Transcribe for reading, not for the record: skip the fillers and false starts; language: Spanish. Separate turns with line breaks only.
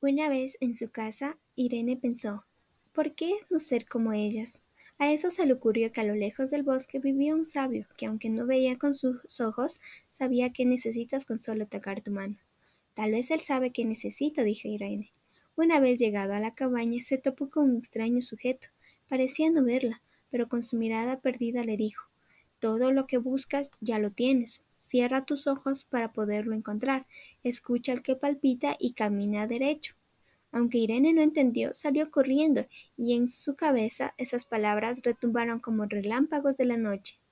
Una vez en su casa, Irene pensó, ¿por qué no ser como ellas? A eso se le ocurrió que a lo lejos del bosque vivía un sabio que, aunque no veía con sus ojos, sabía qué necesitas con solo tocar tu mano. Tal vez él sabe qué necesito, dijo Irene. Una vez llegado a la cabaña, se topó con un extraño sujeto. Parecía no verla, pero con su mirada perdida le dijo, todo lo que buscas ya lo tienes. Cierra tus ojos para poderlo encontrar. Escucha el que palpita y camina derecho. Aunque Irene no entendió, salió corriendo, y en su cabeza esas palabras retumbaron como relámpagos de la noche.